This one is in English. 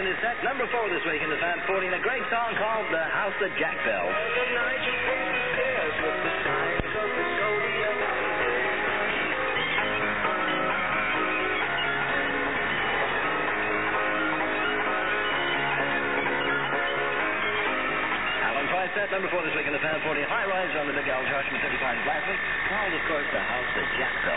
in his set. Number 4 this week in the Fan 40, and a great song called The House That Jack Built. Alan Price set, number 4 this week in the Fan 40, high rise on the Big Al Joshua 35 Blackman, called, of course, The House That Jack Built.